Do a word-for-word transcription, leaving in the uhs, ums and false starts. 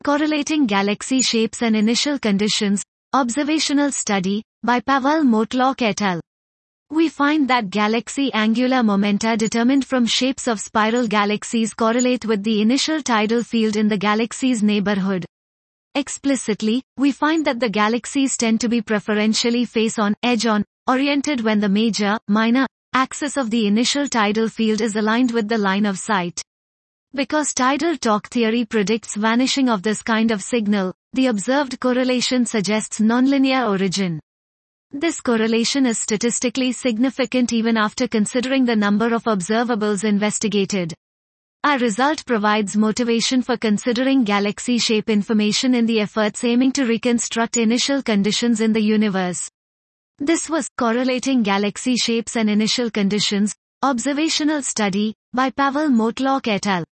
Correlating Galaxy Shapes and Initial Conditions, Observational Study, by Pavel Motlok et al. We find that galaxy angular momenta determined from shapes of spiral galaxies correlate with the initial tidal field in the galaxy's neighborhood. Explicitly, we find that the galaxies tend to be preferentially face-on, edge-on, oriented when the major, minor, axis of the initial tidal field is aligned with the line of sight. Because tidal torque theory predicts vanishing of this kind of signal, the observed correlation suggests nonlinear origin. This correlation is statistically significant even after considering the number of observables investigated. Our result provides motivation for considering galaxy shape information in the efforts aiming to reconstruct initial conditions in the universe. This was Correlating Galaxy Shapes and Initial Conditions, Observational Study, by Pavel Motlok et al.